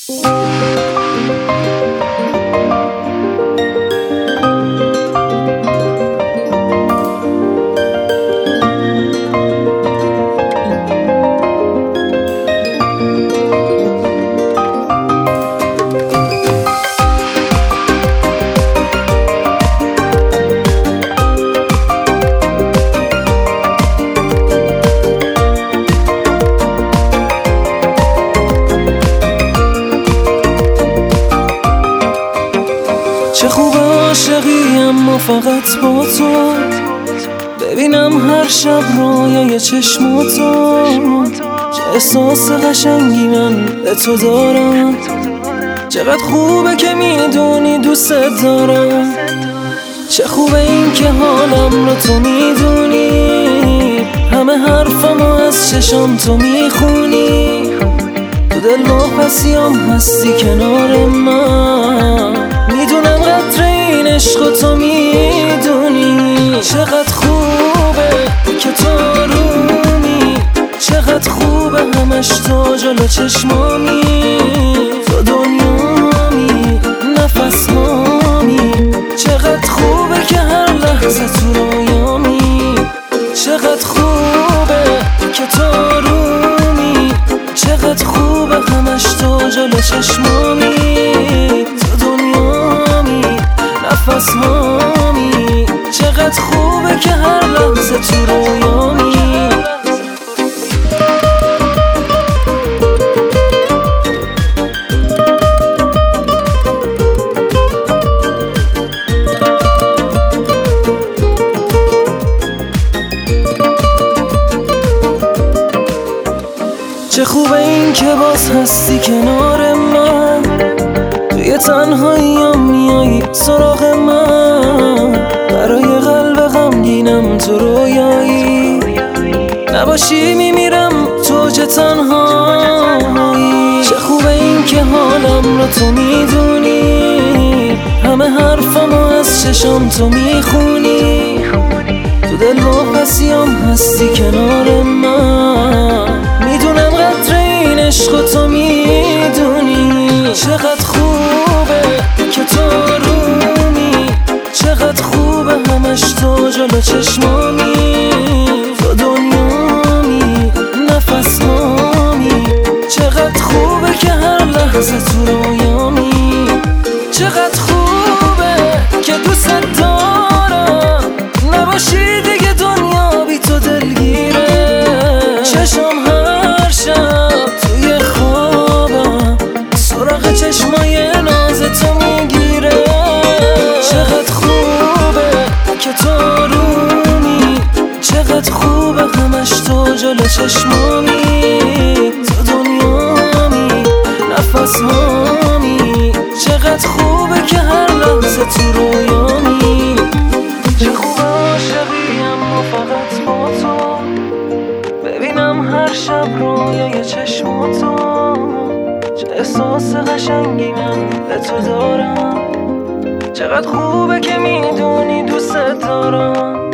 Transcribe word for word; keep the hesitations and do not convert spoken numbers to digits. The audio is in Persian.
چه خوب عاشقی اما فقط با تو، ببینم هر شب رویای چشماتو. چه احساس قشنگی من به تو دارم، چقدر خوبه که میدونی دوست دارم. چه خوبه این که حالم رو تو میدونی، همه حرفمو از چشام تو میخونی. تو دل و پسیام هستی کنار من، میدونم قدر این عشق تو میدونی. چقدر خوبه که تو رومی، چقدر خوبه همش تو جلو چشمامی. تو دنیامی، نفس هامی، چقدر خوبه که هر لحظه تو رویامی. چقدر خوبه که تو رومی، چقدر خوبه همش تو جلو چشمامی. تو دنیامی، نفس هامی، چقدر خوبه که هر لحظه تو رویامی. چه خوبه این که باز هستی کنار من، توی تنهاییام میایی سراغ من. برای قلب غمگینم تو رویایی، نباشی میمیرم تو چه تنهایی. چه خوبه این که حالم رو تو میدونی، همه حرفمو از چشام تو میخونی. تو دل و پسیام هستی کنار من، میدونم قدر این عشق تو میدونی. چقدر خوبه که تو رومی، چقدر خوبه همش تو جلو چشمامی. تو دنیامی، نفس هامی، چقدر خوبه که هر لحظه تو رویامی. چقدر خوبه که دوست دارم، نباشی دیگه دنیا بی تو دلگیره. چشم هر شب توی خوابم سراغ چشمای ناز تو میگیره. چقدر خوبه که تو رومی، چقدر خوبه همش تو جلو چشمامی. تو دنیامی، نفس هامی، چقدر خوبه که هر لحظه تو رویامی. چه خوب عاشقی اما فقط با تو، ببینم هر شب رویای چشماتو. چه احساس قشنگی من به تو دارم، چقدر خوبه که میدونی دوست دارم.